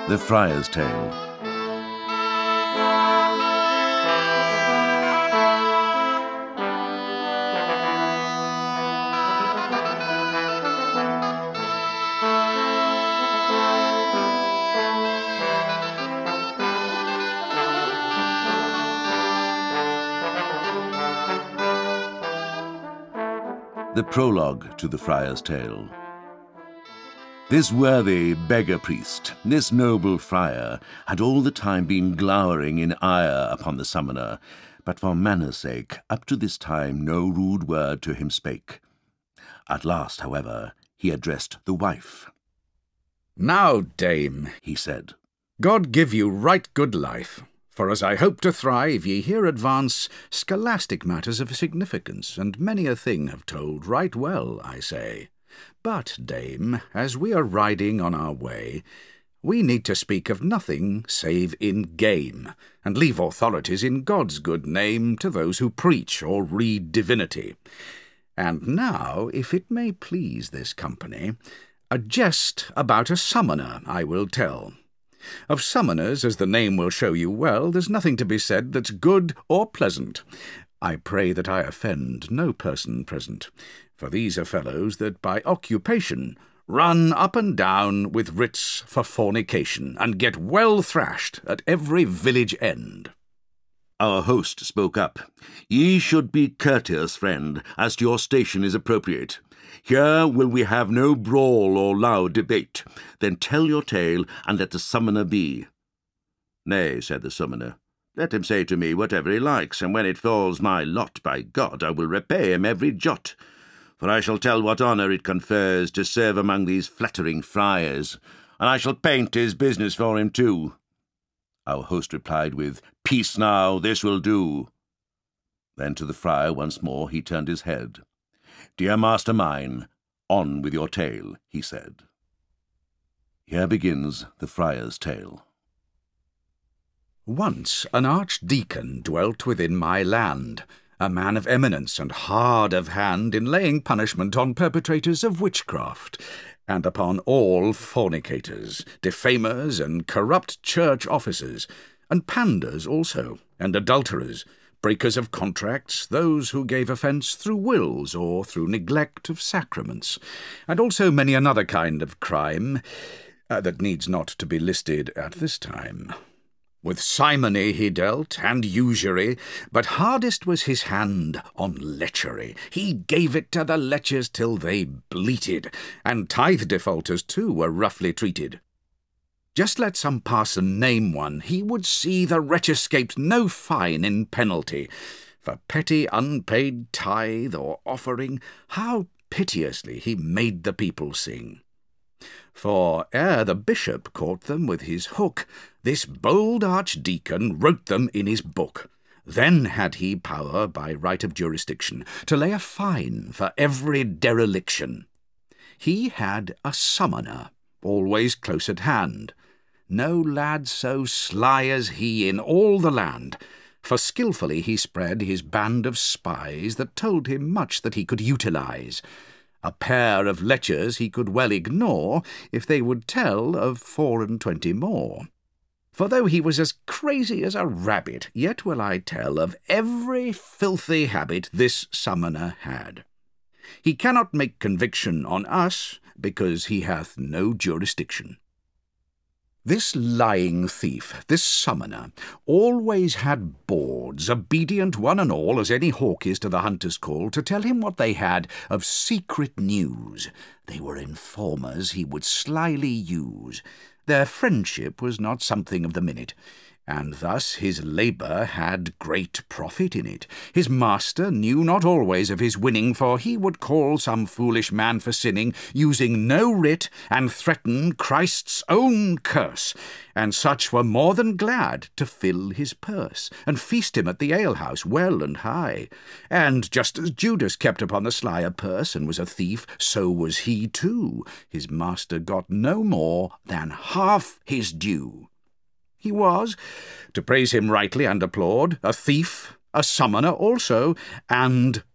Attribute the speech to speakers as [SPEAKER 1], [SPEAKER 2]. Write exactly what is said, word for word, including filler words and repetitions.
[SPEAKER 1] The Friar's Tale. The Prologue to The Friar's Tale. This worthy beggar-priest, this noble friar, had all the time been glowering in ire upon the summoner, but for manners' sake, up to this time no rude word to him spake. At last, however, he addressed the wife.
[SPEAKER 2] "Now, dame," he said, "God give you right good life, for as I hope to thrive, ye here advance scholastic matters of significance, and many a thing have told right well, I say. But, dame, as we are riding on our way, we need to speak of nothing save in game, and leave authorities in God's good name to those who preach or read divinity. And now, if it may please this company, a jest about a summoner I will tell. Of summoners, as the name will show you well, there's nothing to be said that's good or pleasant. I pray that I offend no person present, for these are fellows that by occupation run up and down with writs for fornication, and get well thrashed at every village end."
[SPEAKER 1] Our host spoke up. "Ye should be courteous, friend, as to your station is appropriate. Here will we have no brawl or loud debate. Then tell your tale, and let the summoner be." "Nay," said the summoner, "let him say to me whatever he likes, and when it falls my lot, by God, I will repay him every jot. For I shall tell what honour it confers to serve among these flattering friars, and I shall paint his business for him too." Our host replied with, "Peace now, this will do." Then to the friar once more he turned his head. "Dear master mine, on with your tale," he said. Here begins the Friar's Tale.
[SPEAKER 2] Once an archdeacon dwelt within my land, a man of eminence and hard of hand in laying punishment on perpetrators of witchcraft, and upon all fornicators, defamers, and corrupt church officers, and panders also, and adulterers, breakers of contracts, those who gave offence through wills or through neglect of sacraments, and also many another kind of crime uh, that needs not to be listed at this time. With simony he dealt, and usury, but hardest was his hand on lechery. He gave it to the lechers till they bleated, and tithe defaulters too were roughly treated. Just let some parson name one, he would see the wretch escaped no fine in penalty. For petty unpaid tithe or offering, how piteously he made the people sing. For ere the bishop caught them with his hook, this bold archdeacon wrote them in his book. Then had he power, by right of jurisdiction, to lay a fine for every dereliction. He had a summoner, always close at hand. No lad so sly as he in all the land, for skilfully he spread his band of spies that told him much that he could utilize. A pair of lechers he could well ignore, if they would tell of four and twenty more. For though he was as crazy as a rabbit, yet will I tell of every filthy habit this summoner had. He cannot make conviction on us, because he hath no jurisdiction. This lying thief, this summoner, always had bawds, obedient one and all as any hawk is to the hunter's call, to tell him what they had of secret news. They were informers he would slyly use. Their friendship was not something of the minute, and thus his labour had great profit in it. His master knew not always of his winning, for he would call some foolish man for sinning, using no writ, and threaten Christ's own curse, and such were more than glad to fill his purse, and feast him at the alehouse well and high. And just as Judas kept upon the sly a purse, and was a thief, so was he too. His master got no more than half his due. He was, to praise him rightly and applaud, a thief, a summoner also, and